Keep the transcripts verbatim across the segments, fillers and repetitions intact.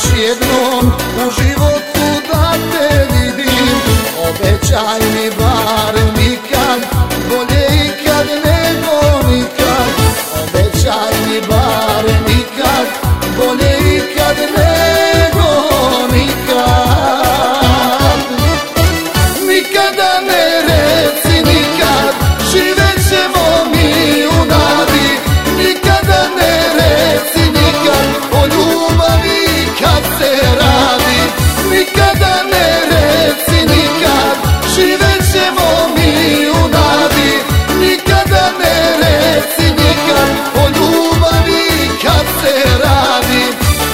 još jednom u životu da te vidim. Obećaj mi bar nikad, bolje ikad nego nikad. Obećaj mi bar nikad, bolje ikad nego nikad. Nikada ne reci nikad, živet ćemo mi u nadi. Nikada ne reci nikad, o ljubavi kad se radi. Nikada ne reci nikad, živet ćemo mi u nadi. Nikada ne reci nikad, o ljubavi kad se radi.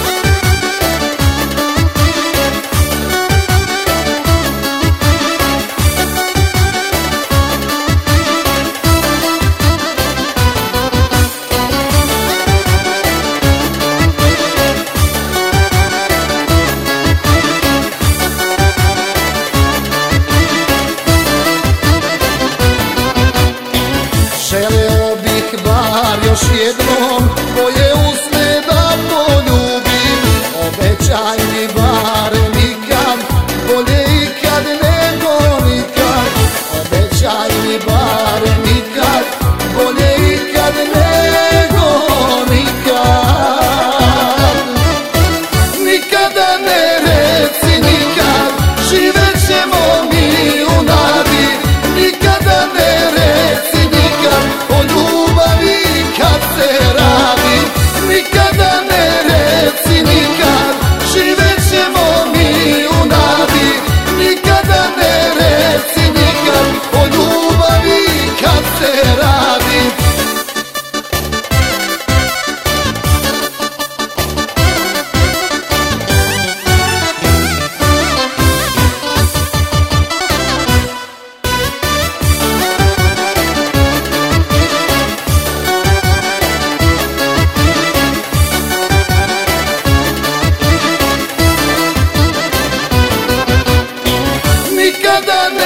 Želeo bih bar još jednom tvoje usne da poljubim. Obećaj mi bar nikad, bolje ikad nego nikad. Obećaj mi bar nikad, bolje ikad nego nikad. Nikada ne reci nikad, živet ćemo mi u nadi. Nikada ne reci nikad, o ljubavi kad se radi. Nikada ne reci nikad, živet ćemo mi u nadi. Nikada ne reci nikad, o ljubavi kad se radi. Nikada